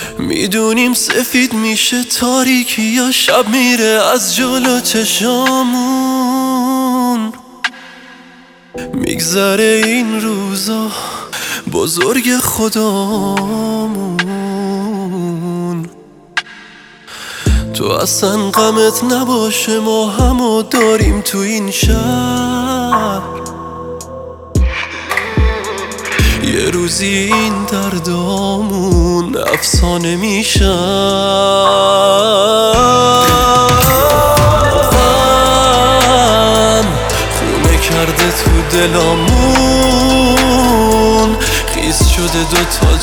میدونیم سفید میشه تاریکی یا شب میره از جلو چشامون. میگذره این روزا بزرگ خدامون. تو اصلا غمت نباشه ما همو داریم تو این شهر. یه روزی این دردامون افسانه میشن. غم خونه کرده تو دلامون، خیس شده دوتا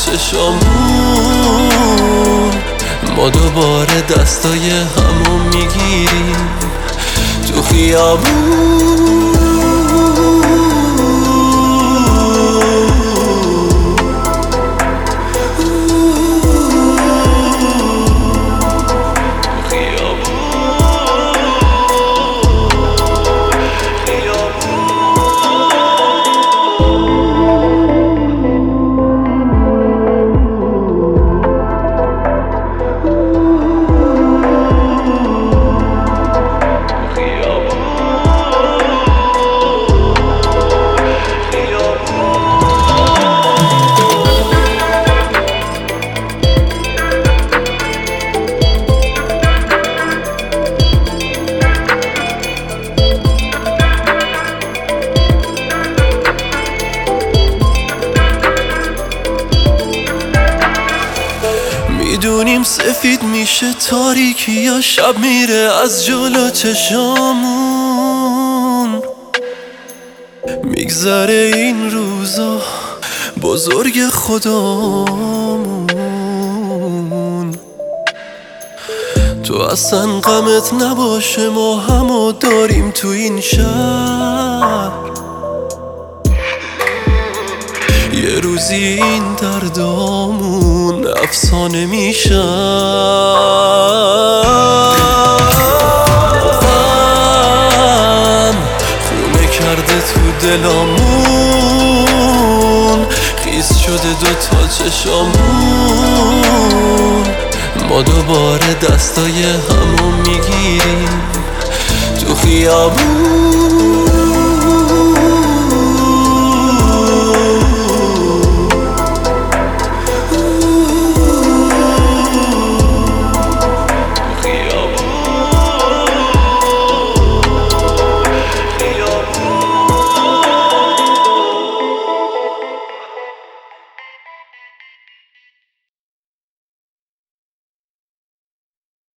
چشامون. ما دوباره دستای همو میگیریم تو خیابون. میدونیم سفید میشه تاریکی یا شب میره از جلو چشامون. میگذره این روزا بزرگ خدامون. تو اصلا غمت نباشه ما همو داریم تو این شهر. یه روزی این دردامون افسانه میشن. غم خونه کرده تو دلامون، خیس شده دوتا چشامون. ما دوباره دستای همو میگیریم تو خیابون.